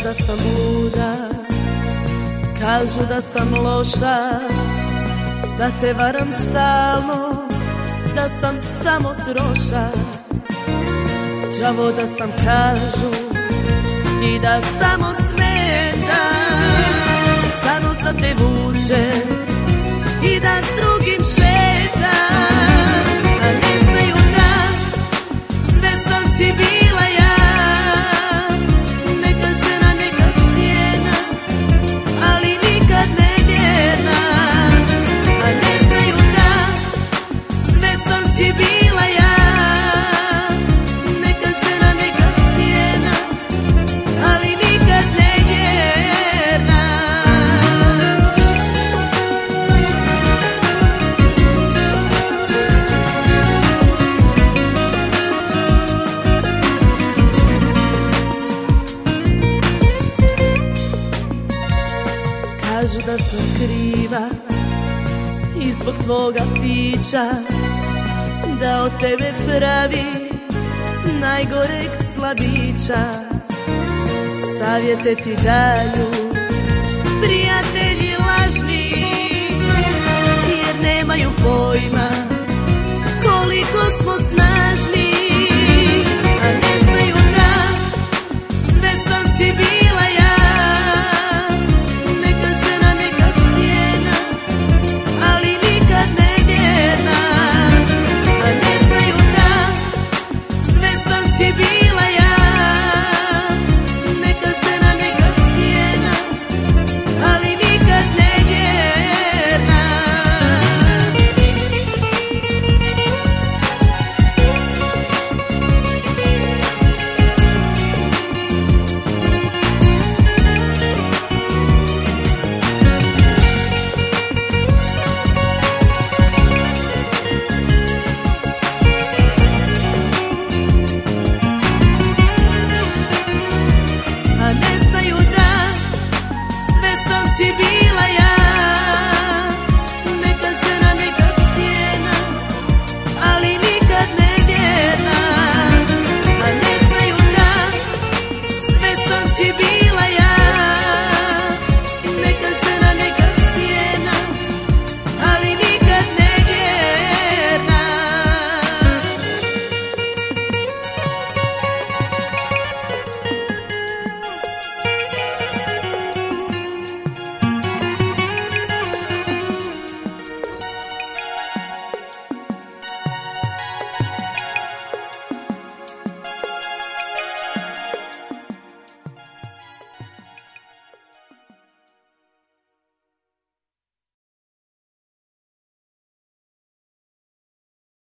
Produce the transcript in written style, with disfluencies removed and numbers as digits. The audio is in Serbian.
da sam luda, kažu da sam loša, da te varam stalno, da sam samo trošak. Đavo da sam kažu i da samo smetam, za nos da te vuče i da s drugim šetam. A ne znaju da sve sam ti bila ja, nekad žena, nekad cijena, ali nikad ne vjerna. A ne znaju da sve sam ti bila ja, nekad žena, nekad cijena, ali nikad ne vjerna. Kažu da sam kriva i zbog tvoga pića, da od tebe pravi najgoreg sladića. Savjete ti daju prijatelji lažni,